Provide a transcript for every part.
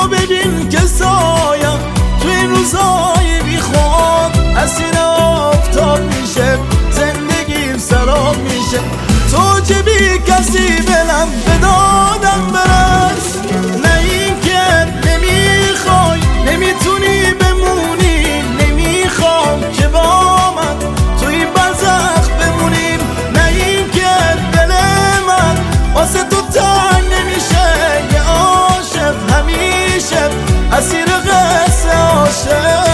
بیا ببین که سایم تو این روزای بی خواب اسیر آفتاب میشه، زندگیم سراب میشه. تو که بی کسی بلم به دادم برس، نه این که نمیخوای نمیتونی بمونی، نمیخوام که با من توی برزخ بمونیم، نه این که دل من واسه تو تنگ نمیشه. یه عاشق همیشه اسیر قصه عاشق.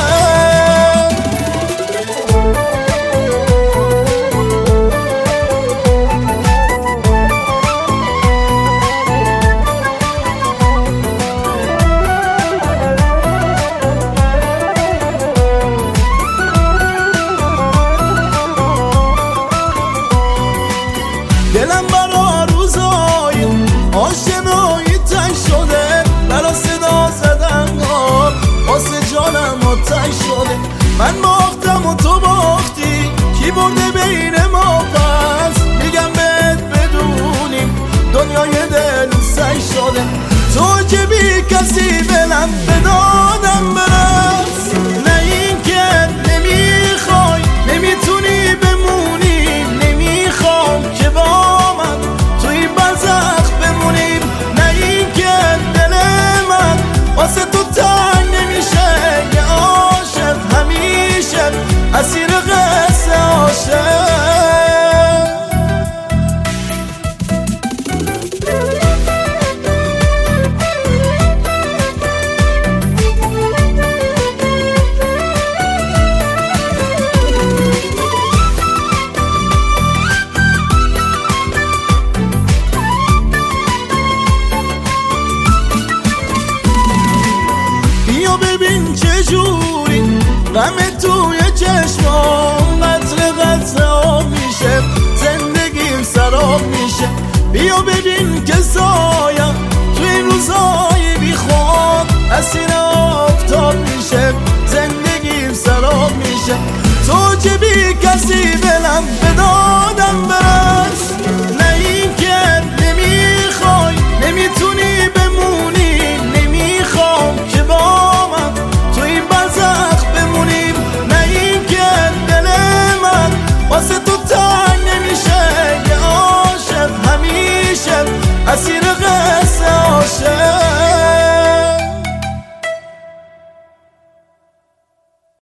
دلم برا روزای آشنایی تنگ شده، برا صدا زدن ها واسه جانم آتش شده. من باختم و تو باختی، کی برده بین ما پس؟ میگم بهت بدونیم دنیای دل سنگ شده. تو که بی کسی بلم به دادم برس، نه این که نمیخوای نمیتونی بمونی، نمیخوام که با من توی برزخ بمونیم، نه این که دل من واسه تو تنگ نمیشه. یه عاشق همیشه اسیر قصه عاشق. بیا ببین چجوری غم توی چشمام قطره قطره آب میشه، زندگیم سراب میشه. بیا